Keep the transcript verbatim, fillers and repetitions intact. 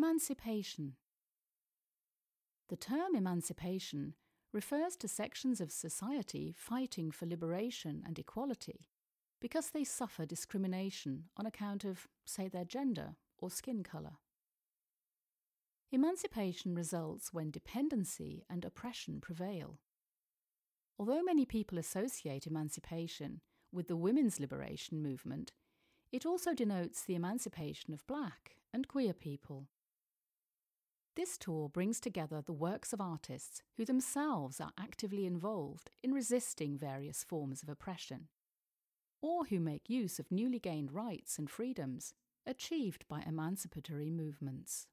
Emancipation. The term emancipation refers to sections of society fighting for liberation and equality because they suffer discrimination on account of, say, their gender or skin colour. Emancipation results when dependency and oppression prevail. Although many people associate emancipation with the women's liberation movement, it also denotes the emancipation of black and queer people. This tour brings together the works of artists who themselves are actively involved in resisting various forms of oppression, or who make use of newly gained rights and freedoms achieved by emancipatory movements.